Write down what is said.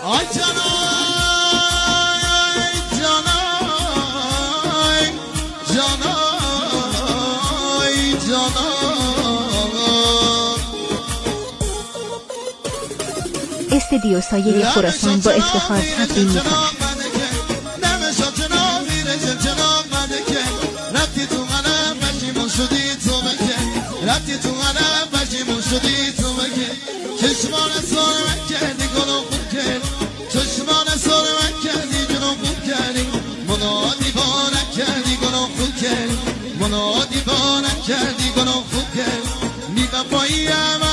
آی جانای جانای جانای جانای استدیو سایه خراسان با افتخار تقدیم می‌کند رفتی تو قلب پشیمون شدی تو بگه چشمان سار من کردی گناه خوب کردی چشمان سار من کردی جناه خوب کردی منو دیوانه کردی گناه خوب کردی منو دیوانه کردی گناه خوب کردی بی وفاییم